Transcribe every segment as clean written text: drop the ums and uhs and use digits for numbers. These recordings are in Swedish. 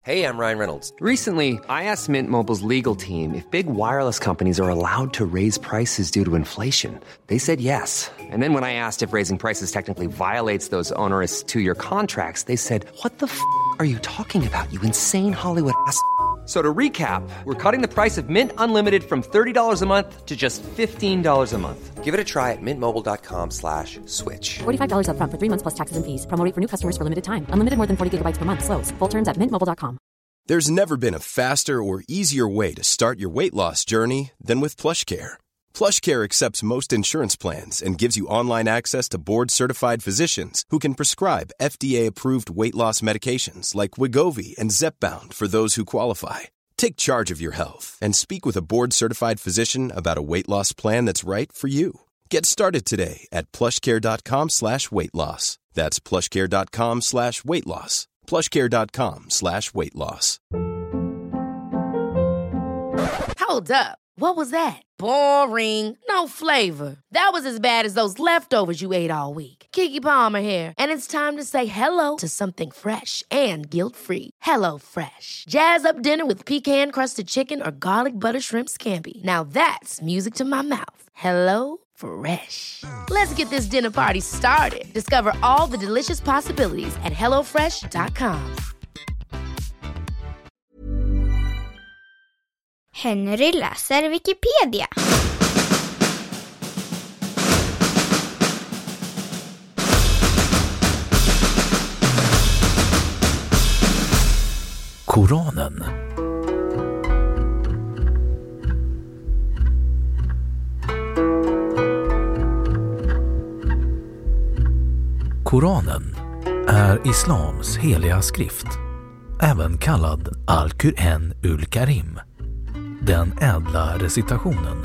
Hey, I'm Ryan Reynolds. Recently, I asked Mint Mobile's legal team if big wireless companies are allowed to raise prices due to inflation. They said yes. And then when I asked if raising prices technically violates those onerous two-year contracts, they said, "What the are you talking about, you insane Hollywood ass?" So to recap, we're cutting the price of Mint Unlimited from $30 a month to just $15 a month. Give it a try at mintmobile.com/switch. $45 up front for 3 months plus taxes and fees. Promo rate for new customers for limited time. Unlimited more than 40 gigabytes per month. Slows full terms at mintmobile.com. There's never been a faster or easier way to start your weight loss journey than with PlushCare. PlushCare accepts most insurance plans and gives you online access to board-certified physicians who can prescribe FDA-approved weight loss medications like Wegovy and Zepbound for those who qualify. Take charge of your health and speak with a board-certified physician about a weight loss plan that's right for you. Get started today at plushcare.com/weightloss. That's plushcare.com/weightloss. plushcare.com/weightloss. Hold up. What was that? Boring. No flavor. That was as bad as those leftovers you ate all week. Keke Palmer here, and it's time to say hello to something fresh and guilt-free. Hello Fresh. Jazz up dinner with pecan-crusted chicken or garlic butter shrimp scampi. Now that's music to my mouth. Hello Fresh. Let's get this dinner party started. Discover all the delicious possibilities at hellofresh.com. Henry läser Wikipedia. Koranen. Koranen är islams heliga skrift, även kallad Al-Qur'an ul-Karim, den ädla recitationen.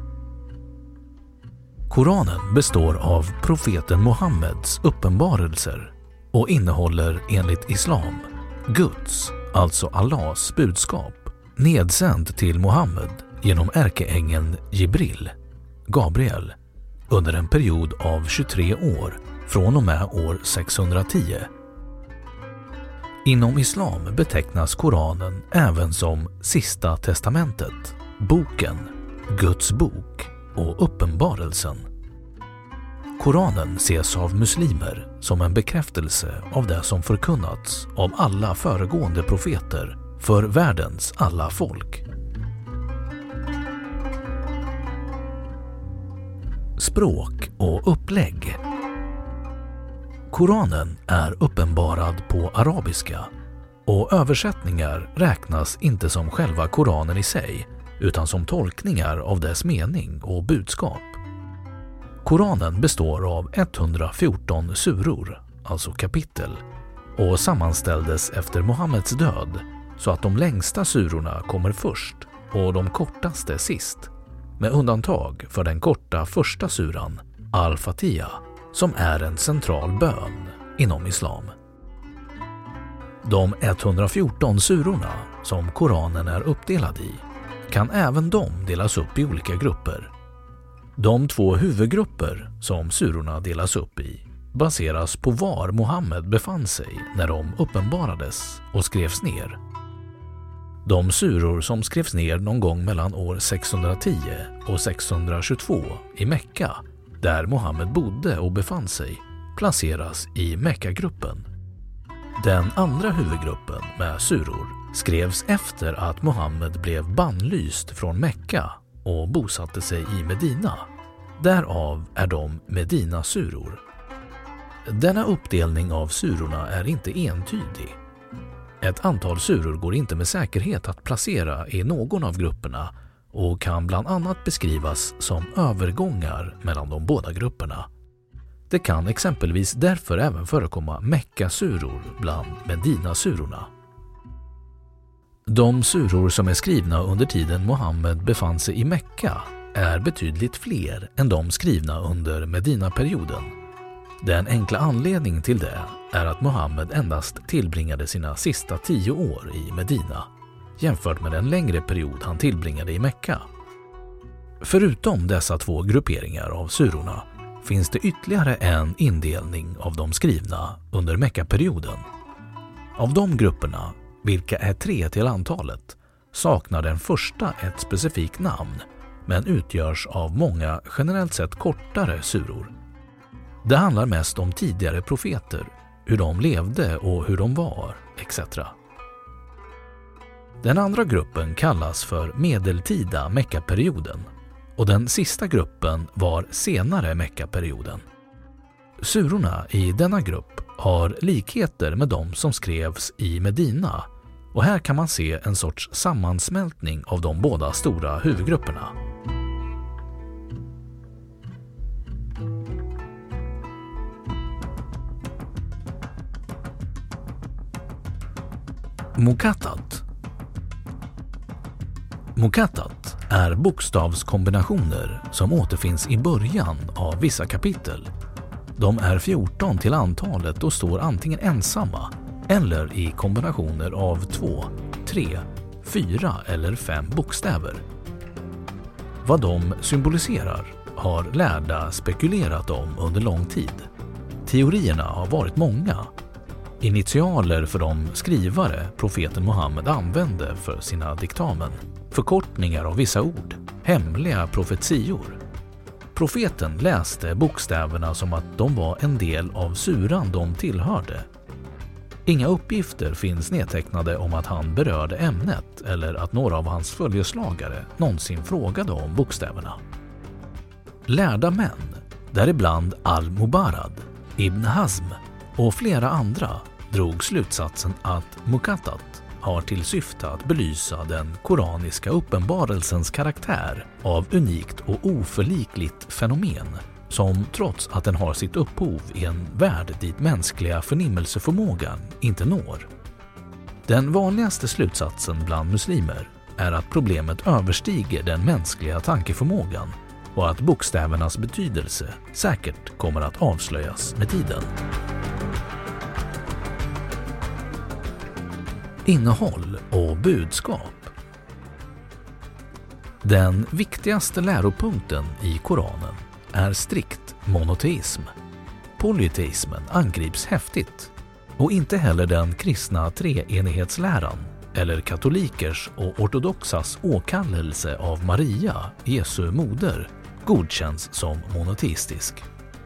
Koranen består av profeten Muhammeds uppenbarelser och innehåller enligt islam Guds, alltså Allahs budskap, nedsänd till Muhammed genom ärkeängeln Jibril, Gabriel, under en period av 23 år från och med år 610. Inom islam betecknas Koranen även som Sista testamentet, boken, Guds bok och uppenbarelsen. Koranen ses av muslimer som en bekräftelse av det som förkunnats av alla föregående profeter för världens alla folk. Språk och upplägg. Koranen är uppenbarad på arabiska och översättningar räknas inte som själva Koranen i sig utan som tolkningar av dess mening och budskap. Koranen består av 114 suror, alltså kapitel, och sammanställdes efter Muhammeds död så att de längsta surorna kommer först och de kortaste sist, med undantag för den korta första suran, Al-Fatiha, som är en central bön inom islam. De 114 surorna som Koranen är uppdelad i kan även de delas upp i olika grupper. De två huvudgrupper som surorna delas upp i baseras på var Muhammed befann sig när de uppenbarades och skrevs ner. De suror som skrevs ner någon gång mellan år 610 och 622 i Mekka, där Muhammed bodde och befann sig, placeras i Mekka-gruppen. Den andra huvudgruppen med suror skrevs efter att Muhammed blev bannlyst från Mekka och bosatte sig i Medina. Därav är de Medina-suror. Denna uppdelning av surorna är inte entydig. Ett antal suror går inte med säkerhet att placera i någon av grupperna och kan bland annat beskrivas som övergångar mellan de båda grupperna. Det kan exempelvis därför även förekomma Mekka-suror bland Medina-surorna. De suror som är skrivna under tiden Muhammed befann sig i Mekka är betydligt fler än de skrivna under Medina-perioden. Den enkla anledningen till det är att Muhammed endast tillbringade sina sista 10 år i Medina, jämfört med den längre period han tillbringade i Mekka. Förutom dessa två grupperingar av surorna finns det ytterligare en indelning av de skrivna under Mekka-perioden. Av de grupperna vilka är 3 till antalet, saknar den första ett specifikt namn men utgörs av många generellt sett kortare suror. Det handlar mest om tidigare profeter, hur de levde och hur de var, etc. Den andra gruppen kallas för medeltida Mekka-perioden och den sista gruppen var senare Mekka-perioden. Surorna i denna grupp har likheter med de som skrevs i Medina och här kan man se en sorts sammansmältning av de båda stora huvudgrupperna. Muqattat. Muqattat är bokstavskombinationer som återfinns i början av vissa kapitel. De är 14 till antalet och står antingen ensamma eller i kombinationer av 2, 3, 4 eller 5 bokstäver. Vad de symboliserar har lärda spekulerat om under lång tid. Teorierna har varit många. Initialer för de skrivare profeten Muhammed använde för sina diktamen, förkortningar av vissa ord, hemliga profetior. Profeten läste bokstäverna som att de var en del av suran de tillhörde. Inga uppgifter finns nedtecknade om att han berörde ämnet eller att några av hans följeslagare någonsin frågade om bokstäverna. Lärda män, däribland Al-Mubarad, Ibn Hazm och flera andra, drog slutsatsen att Muqattat har till syfte att belysa den koraniska uppenbarelsens karaktär av unikt och oförlikligt fenomen som trots att den har sitt upphov i en värld dit mänskliga förnimmelseförmågan inte når. Den vanligaste slutsatsen bland muslimer är att problemet överstiger den mänskliga tankeförmågan och att bokstävernas betydelse säkert kommer att avslöjas med tiden. Innehåll och budskap. Den viktigaste läropunkten i Koranen är strikt monoteism. Polyteismen angrips häftigt och inte heller den kristna treenighetsläran eller katolikers och ortodoxas åkallelse av Maria, Jesu moder, godkänns som monoteistisk.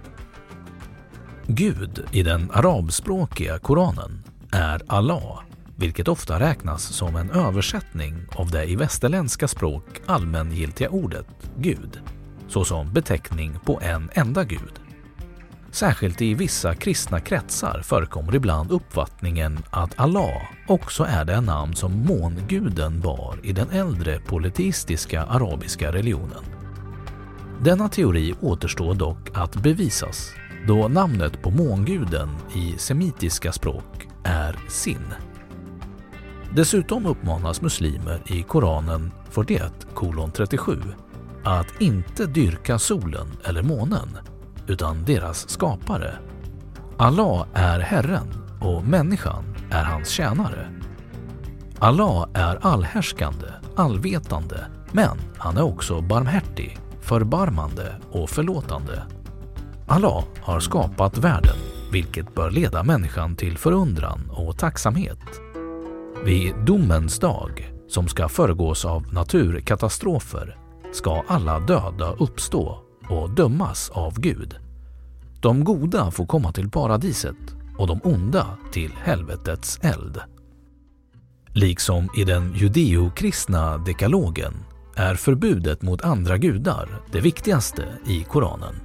Gud i den arabspråkiga Koranen är Allah, vilket ofta räknas som en översättning av det i västerländska språk allmängiltiga ordet Gud, såsom beteckning på en enda Gud. Särskilt i vissa kristna kretsar förekommer ibland uppfattningen att Allah också är det namn som månguden bar i den äldre polyteistiska arabiska religionen. Denna teori återstår dock att bevisas, då namnet på månguden i semitiska språk är Sin. Dessutom uppmanas muslimer i Koranen 41:37 att inte dyrka solen eller månen, utan deras skapare. Allah är Herren och människan är hans tjänare. Allah är allhärskande, allvetande, men han är också barmhärtig, förbarmande och förlåtande. Allah har skapat världen, vilket bör leda människan till förundran och tacksamhet. Vid domens dag, som ska föregås av naturkatastrofer, ska alla döda uppstå och dömas av Gud. De goda får komma till paradiset och de onda till helvetets eld. Liksom i den judeokristna dekalogen är förbudet mot andra gudar det viktigaste i Koranen.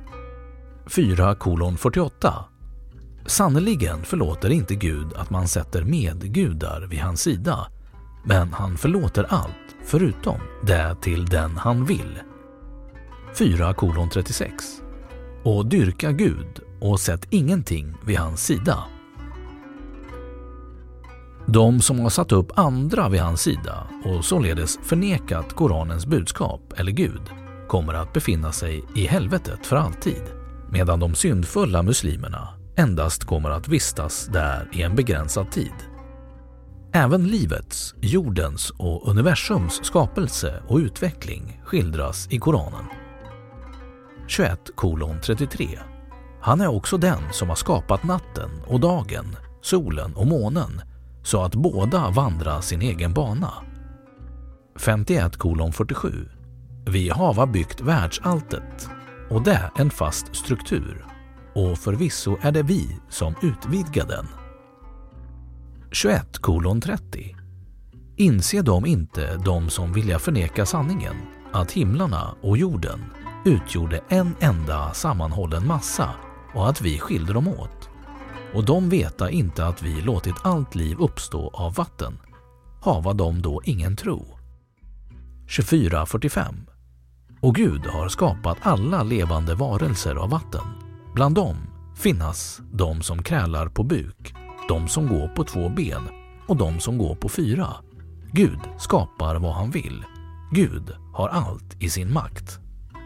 4:48. Sannoliken förlåter inte Gud att man sätter medgudar vid hans sida, men han förlåter allt förutom det till den han vill. 4:36. Och dyrka Gud och sätt ingenting vid hans sida. De som har satt upp andra vid hans sida och således förnekat Koranens budskap eller Gud kommer att befinna sig i helvetet för alltid, medan de syndfulla muslimerna endast kommer att vistas där i en begränsad tid. Även livets, jordens och universums skapelse och utveckling skildras i Koranen. 21:33. Han är också den som har skapat natten och dagen, solen och månen, så att båda vandrar sin egen bana. 51:47. Vi hava byggt världsalltet, och det är en fast struktur, och förvisso är det vi som utvidgar den. 21:30. Inser de inte, de som vilja förneka sanningen, att himlarna och jorden utgjorde en enda sammanhållen massa och att vi skilde dem åt? Och de veta inte att vi låtit allt liv uppstå av vatten. Hava de då ingen tro? 24:45. Och Gud har skapat alla levande varelser av vatten. Bland dem finnas de som krälar på buk, de som går på 2 ben och de som går på 4. Gud skapar vad han vill. Gud har allt i sin makt.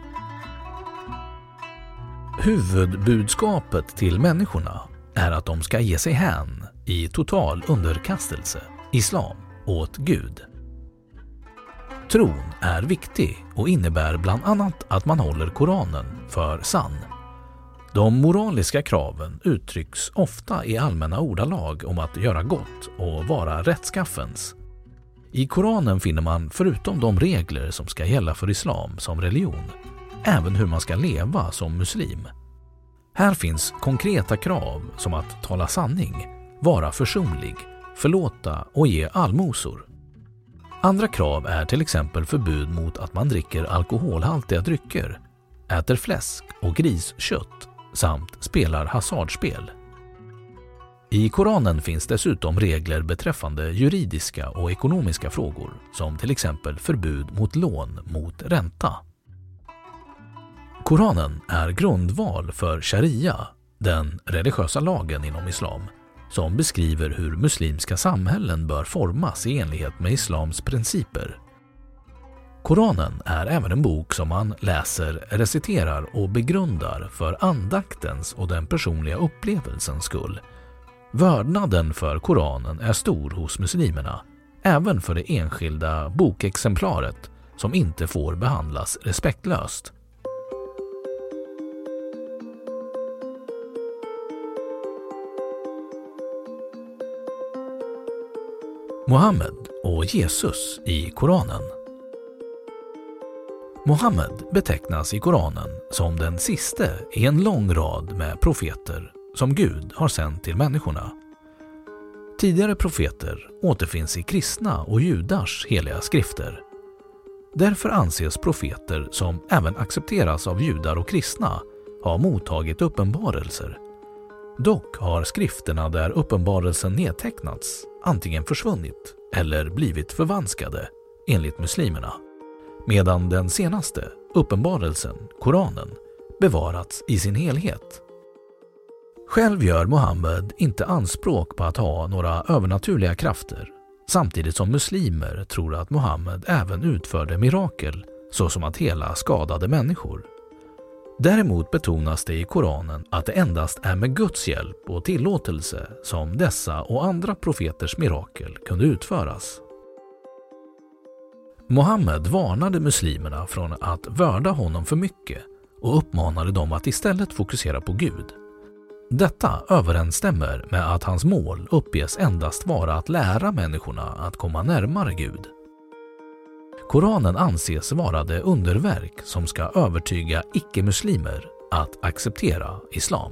Huvudbudskapet till människorna är att de ska ge sig hän i total underkastelse, islam, åt Gud. Tron är viktig och innebär bland annat att man håller Koranen för sann. De moraliska kraven uttrycks ofta i allmänna ordalag om att göra gott och vara rättskaffens. I Koranen finner man förutom de regler som ska gälla för islam som religion, även hur man ska leva som muslim. Här finns konkreta krav som att tala sanning, vara försonlig, förlåta och ge allmosor. Andra krav är till exempel förbud mot att man dricker alkoholhaltiga drycker, äter fläsk och griskött samt spelar hasardspel. I Koranen finns dessutom regler beträffande juridiska och ekonomiska frågor, som till exempel förbud mot lån mot ränta. Koranen är grundval för sharia, den religiösa lagen inom islam, som beskriver hur muslimska samhällen bör formas i enlighet med islams principer. Koranen är även en bok som man läser, reciterar och begrundar för andaktens och den personliga upplevelsens skull. Vördnaden för Koranen är stor hos muslimerna, även för det enskilda bokexemplaret som inte får behandlas respektlöst. Muhammed och Jesus i Koranen. Muhammed betecknas i Koranen som den siste i en lång rad med profeter som Gud har sänt till människorna. Tidigare profeter återfinns i kristna och judars heliga skrifter. Därför anses profeter som även accepteras av judar och kristna ha mottagit uppenbarelser. Dock har skrifterna där uppenbarelsen nedtecknats antingen försvunnit eller blivit förvanskade enligt muslimerna, medan den senaste, uppenbarelsen, Koranen, bevarats i sin helhet. Själv gör Muhammed inte anspråk på att ha några övernaturliga krafter, samtidigt som muslimer tror att Muhammed även utförde mirakel, såsom att hela skadade människor. Däremot betonas det i Koranen att det endast är med Guds hjälp och tillåtelse som dessa och andra profeters mirakel kunde utföras. Muhammed varnade muslimerna från att vörda honom för mycket och uppmanade dem att istället fokusera på Gud. Detta överensstämmer med att hans mål uppges endast vara att lära människorna att komma närmare Gud. Koranen anses vara det underverk som ska övertyga icke-muslimer att acceptera islam.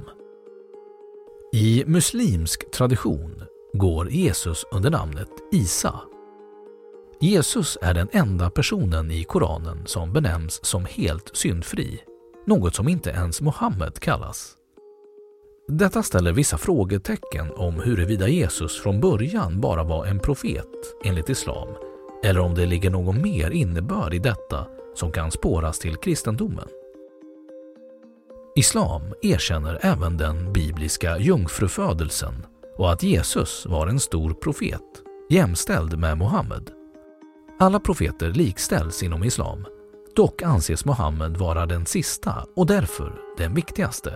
I muslimsk tradition går Jesus under namnet Isa. Jesus är den enda personen i Koranen som benämns som helt syndfri, något som inte ens Muhammed kallas. Detta ställer vissa frågetecken om huruvida Jesus från början bara var en profet enligt islam, eller om det ligger någon mer innebörd i detta som kan spåras till kristendomen. Islam erkänner även den bibliska jungfrufödelsen och att Jesus var en stor profet, jämställd med Muhammed. Alla profeter likställs inom islam, dock anses Muhammed vara den sista och därför den viktigaste.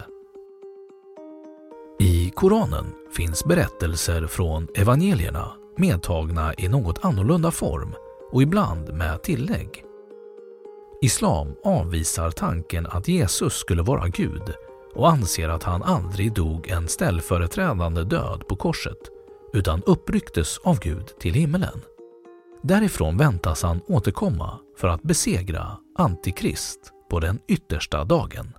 I Koranen finns berättelser från evangelierna medtagna i något annorlunda form och ibland med tillägg. Islam avvisar tanken att Jesus skulle vara Gud och anser att han aldrig dog en ställföreträdande död på korset, utan upprycktes av Gud till himmelen. Därifrån väntas han återkomma för att besegra Antikrist på den yttersta dagen.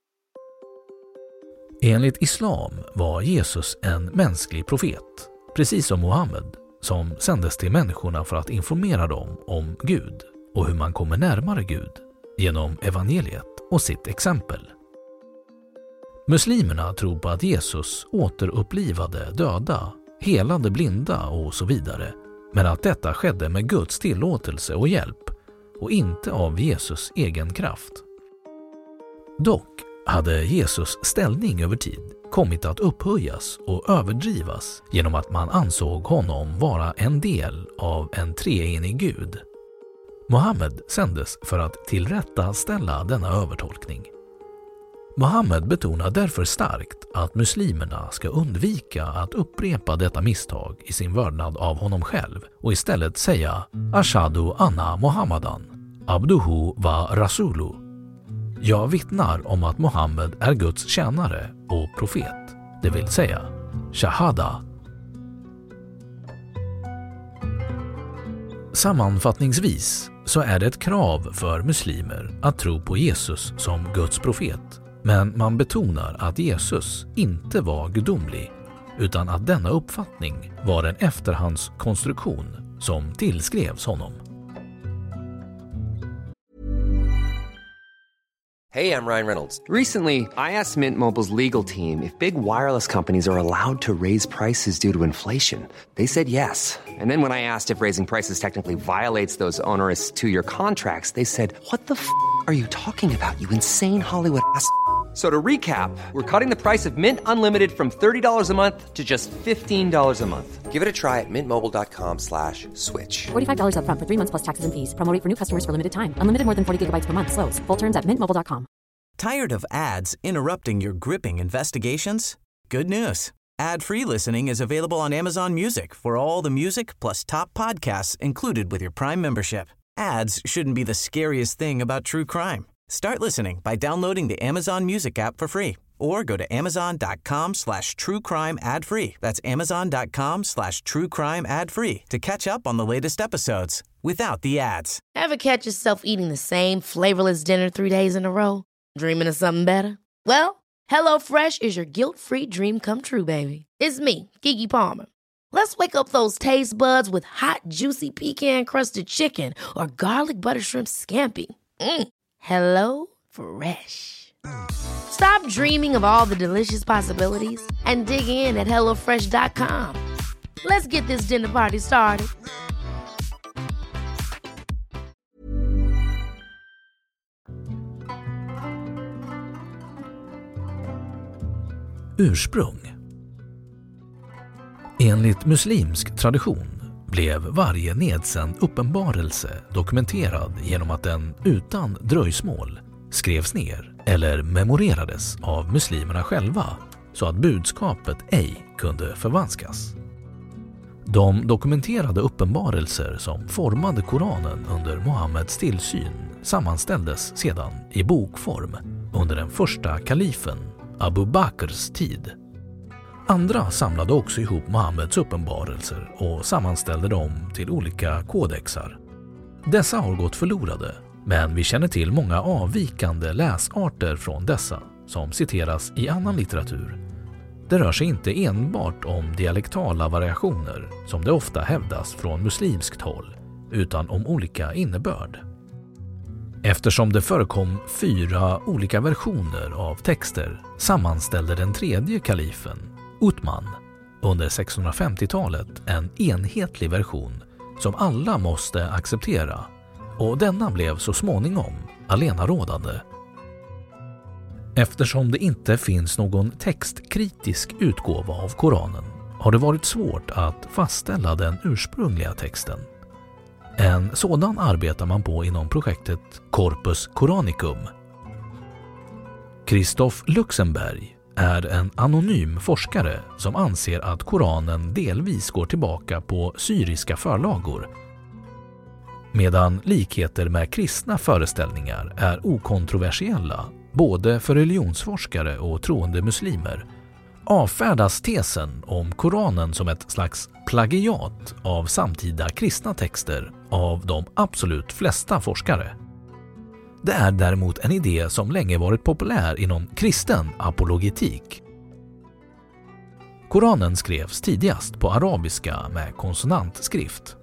Enligt islam var Jesus en mänsklig profet, precis som Muhammed, som sändes till människorna för att informera dem om Gud och hur man kommer närmare Gud genom evangeliet och sitt exempel. Muslimerna tror på att Jesus återupplivade döda, helade blinda och så vidare, men att detta skedde med Guds tillåtelse och hjälp och inte av Jesus egen kraft. Dock hade Jesus ställning över tid kommit att upphöjas och överdrivas genom att man ansåg honom vara en del av en treenig Gud. Muhammed sändes för att tillrättaställa denna övertolkning. Muhammed betonar därför starkt att muslimerna ska undvika att upprepa detta misstag i sin vördnad av honom själv och istället säga Ashadu anna Muhammadan, abduhu wa rasulu. Jag vittnar om att Muhammed är Guds tjänare och profet, det vill säga shahada. Sammanfattningsvis så är det ett krav för muslimer att tro på Jesus som Guds profet, men man betonar att Jesus inte var gudomlig utan att denna uppfattning var en efterhandskonstruktion som tillskrevs honom. Hey, I'm Ryan Reynolds. Recently, I asked Mint Mobile's legal team if big wireless companies are allowed to raise prices due to inflation. They said yes. And then when I asked if raising prices technically violates those onerous 2-year contracts, they said, "What the f*** are you talking about, you insane Hollywood ass?" So to recap, we're cutting the price of Mint Unlimited from $30 a month to just $15 a month. Give it a try at mintmobile.com/switch. $45 up front for 3 months plus taxes and fees. Promo rate for new customers for limited time. Unlimited more than 40 gigabytes per month. Slows full terms at mintmobile.com. Tired of ads interrupting your gripping investigations? Good news. Ad-free listening is available on Amazon Music for all the music plus top podcasts included with your Prime membership. Ads shouldn't be the scariest thing about true crime. Start listening by downloading the Amazon Music app for free or go to amazon.com/truecrime ad-free. That's amazon.com/truecrime ad-free to catch up on the latest episodes without the ads. Ever catch yourself eating the same flavorless dinner 3 days in a row? Dreaming of something better? Well, HelloFresh is your guilt-free dream come true, baby. It's me, Keke Palmer. Let's wake up those taste buds with hot, juicy pecan-crusted chicken or garlic butter shrimp scampi. Hello Fresh. Stop dreaming of all the delicious possibilities and dig in at HelloFresh.com. Let's get this dinner party started. Ursprung. Enligt muslimsk tradition blev varje nedsänd uppenbarelse dokumenterad genom att den utan dröjsmål skrevs ner eller memorerades av muslimerna själva så att budskapet ej kunde förvanskas. De dokumenterade uppenbarelser som formade Koranen under Muhammeds tillsyn sammanställdes sedan i bokform under den första kalifen Abu Bakrs tid. Andra samlade också ihop Muhammeds uppenbarelser och sammanställde dem till olika kodexar. Dessa har gått förlorade, men vi känner till många avvikande läsarter från dessa som citeras i annan litteratur. Det rör sig inte enbart om dialektala variationer som det ofta hävdas från muslimskt håll, utan om olika innebörd. Eftersom det förekom 4 olika versioner av texter sammanställde den tredje kalifen, Uthman, under 650-talet en enhetlig version som alla måste acceptera, och denna blev så småningom allenarådande. Eftersom det inte finns någon textkritisk utgåva av Koranen har det varit svårt att fastställa den ursprungliga texten. En sådan arbetar man på inom projektet Corpus Coranicum. Christoph Luxemberg är en anonym forskare som anser att Koranen delvis går tillbaka på syriska förlagor, medan likheter med kristna föreställningar är okontroversiella både för religionsforskare och troende muslimer, avfärdas tesen om Koranen som ett slags plagiat av samtida kristna texter av de absolut flesta forskare. Det är däremot en idé som länge varit populär inom kristen apologetik. Koranen skrevs tidigast på arabiska med konsonantskrift.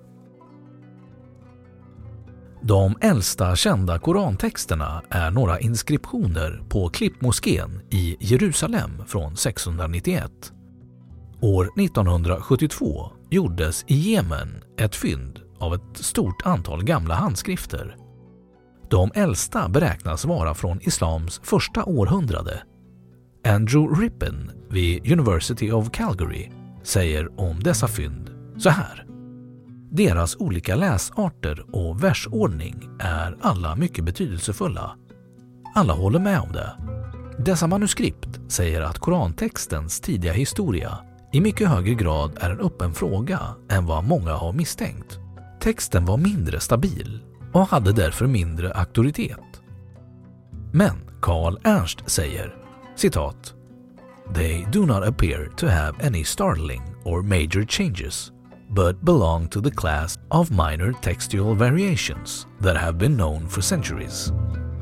De äldsta kända korantexterna är några inskriptioner på Klippmoskén i Jerusalem från 691. År 1972 gjordes i Jemen ett fynd av ett stort antal gamla handskrifter. De äldsta beräknas vara från islams första århundrade. Andrew Rippin vid University of Calgary säger om dessa fynd så här: deras olika läsarter och versordning är alla mycket betydelsefulla. Alla håller med om det. Dessa manuskript säger att korantextens tidiga historia i mycket högre grad är en öppen fråga än vad många har misstänkt. Texten var mindre stabil och hade därför mindre auktoritet. Men Carl Ernst säger, citat, "They do not appear to have any startling or major changes, but belong to the class of minor textual variations that have been known for centuries."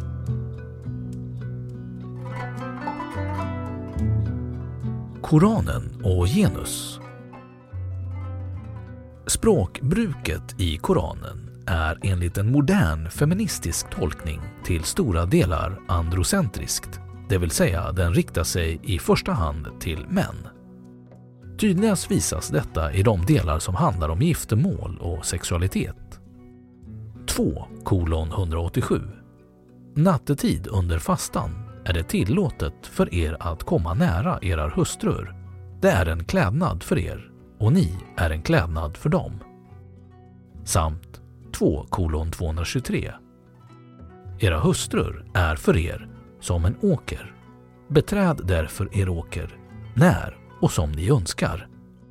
Koranen och genus. Språkbruket i Koranen är enligt en modern feministisk tolkning till stora delar androcentriskt, det vill säga den riktar sig i första hand till män. Tydligast visas detta i de delar som handlar om giftermål och sexualitet. 2:187. Nattetid under fastan är det tillåtet för er att komma nära era hustrur. Det är en klädnad för er och ni är en klädnad för dem. Samt 2:223. Era hustrur är för er som en åker. Beträd därför er åker när och som ni önskar.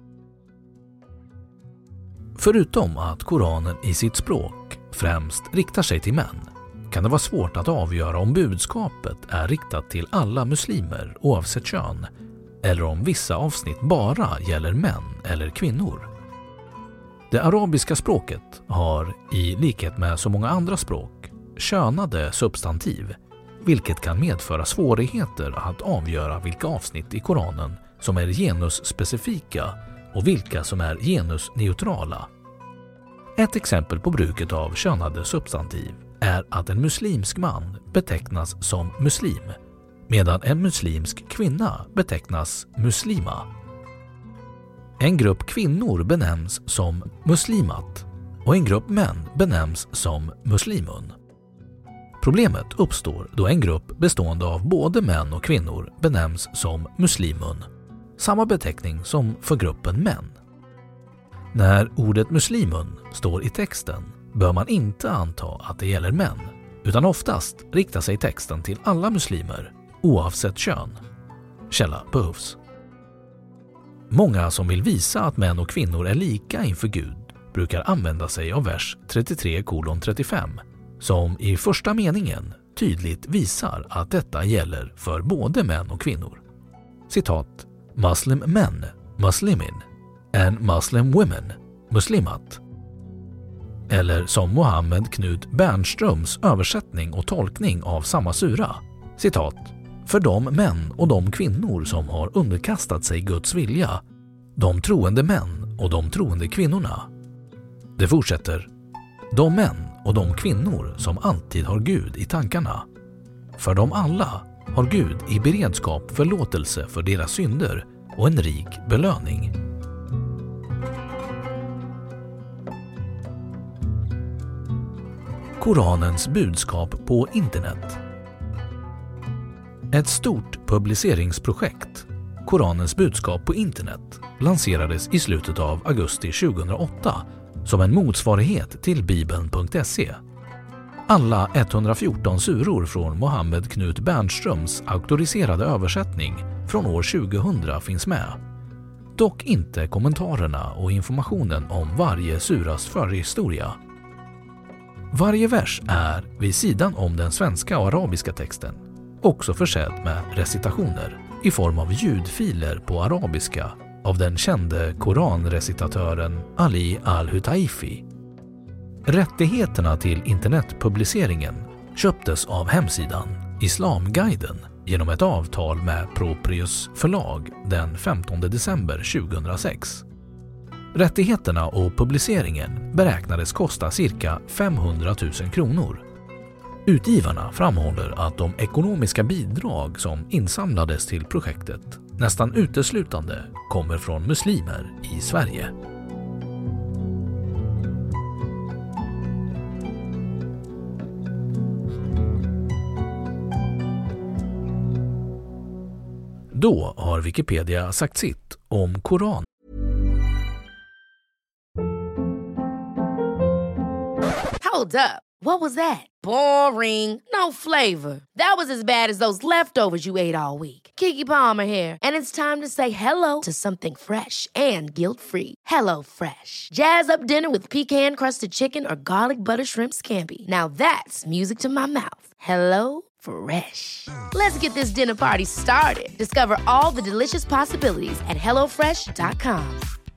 Förutom att Koranen i sitt språk främst riktar sig till män kan det vara svårt att avgöra om budskapet är riktat till alla muslimer oavsett kön eller om vissa avsnitt bara gäller män eller kvinnor. Det arabiska språket har, i likhet med så många andra språk, könade substantiv, vilket kan medföra svårigheter att avgöra vilka avsnitt i Koranen som är genusspecifika och vilka som är genusneutrala. Ett exempel på bruket av könade substantiv är att en muslimsk man betecknas som muslim, medan en muslimsk kvinna betecknas muslima. En grupp kvinnor benämns som muslimat och en grupp män benämns som muslimun. Problemet uppstår då en grupp bestående av både män och kvinnor benämns som muslimun, samma beteckning som för gruppen män. När ordet muslimun står i texten bör man inte anta att det gäller män, utan oftast riktar sig texten till alla muslimer, oavsett kön. Källa behövs. Många som vill visa att män och kvinnor är lika inför Gud brukar använda sig av vers 33:35, som i första meningen tydligt visar att detta gäller för både män och kvinnor. Citat: "Muslim men, muslimin, and Muslim women, muslimat." Eller som Mohammed Knut Bernströms översättning och tolkning av samma sura. Citat: "För de män och de kvinnor som har underkastat sig Guds vilja, de troende män och de troende kvinnorna." Det fortsätter: "De män och de kvinnor som alltid har Gud i tankarna. För dem alla har Gud i beredskap förlåtelse för deras synder och en rik belöning." Koranens budskap på internet. Ett stort publiceringsprojekt, Koranens budskap på internet, lanserades i slutet av augusti 2008 som en motsvarighet till bibeln.se. Alla 114 suror från Mohammed Knut Bernströms auktoriserade översättning från år 2000 finns med. Dock inte kommentarerna och informationen om varje suras förhistoria. Varje vers är, vid sidan om den svenska och arabiska texten, också försedd med recitationer. i form av ljudfiler på arabiska av den kände koranrecitatören Ali al-Hutaifi. Rättigheterna till internetpubliceringen köptes av hemsidan Islamguiden genom ett avtal med Proprius förlag den 15 december 2006. Rättigheterna och publiceringen beräknades kosta cirka 500 000 kronor. Utgivarna framhåller att de ekonomiska bidrag som insamlades till projektet nästan uteslutande kommer från muslimer i Sverige. Då har Wikipedia sagt sitt om Koran. Hold up. What was that? Boring. No flavor. That was as bad as those leftovers you ate all week. Keke Palmer here, and it's time to say hello to something fresh and guilt-free. Hello Fresh. Jazz up dinner with pecan-crusted chicken or garlic butter shrimp scampi. Now that's music to my mouth. Hello Fresh. Let's get this dinner party started. Discover all the delicious possibilities at hellofresh.com.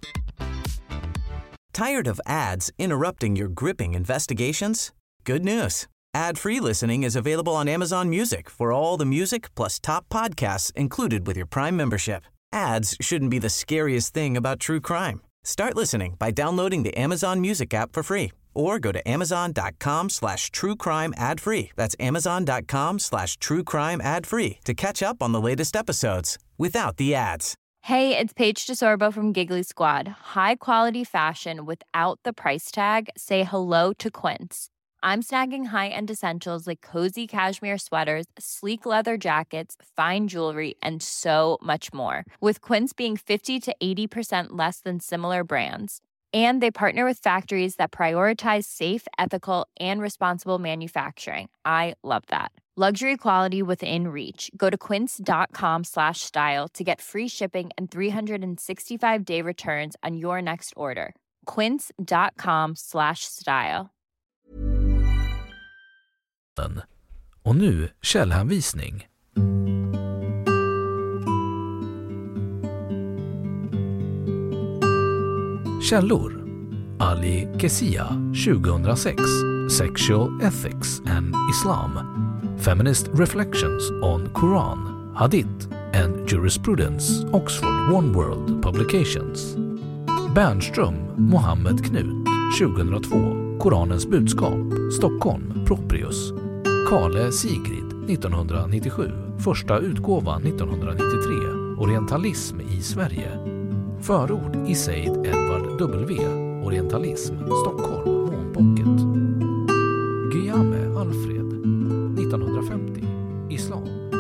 Tired of ads interrupting your gripping investigations? Good news. Ad-free listening is available on Amazon Music for all the music plus top podcasts included with your Prime membership. Ads shouldn't be the scariest thing about true crime. Start listening by downloading the Amazon Music app for free or go to amazon.com/truecrime ad-free. That's amazon.com/truecrime ad-free to catch up on the latest episodes without the ads. Hey, it's Paige DeSorbo from Giggly Squad. High quality fashion without the price tag. Say hello to Quince. I'm snagging high-end essentials like cozy cashmere sweaters, sleek leather jackets, fine jewelry, and so much more. With Quince being 50 to 80% less than similar brands. And they partner with factories that prioritize safe, ethical, and responsible manufacturing. I love that. Luxury quality within reach. Go to quince.com/style to get free shipping and 365-day returns on your next order. quince.com/style. Och nu källhänvisning. Källor: Ali Kezia 2006, Sexual Ethics and Islam, Feminist Reflections on Quran, Hadith and Jurisprudence, Oxford One World Publications. Bernström, Mohammed Knut 2002, Koranens budskap, Stockholm, Proprius. Karle Sigrid 1997, första utgåvan 1993, Orientalism i Sverige. Förord i Said Edward W. Orientalism, Stockholm, Månpocket. Guillaume Alfred 1950, Islam.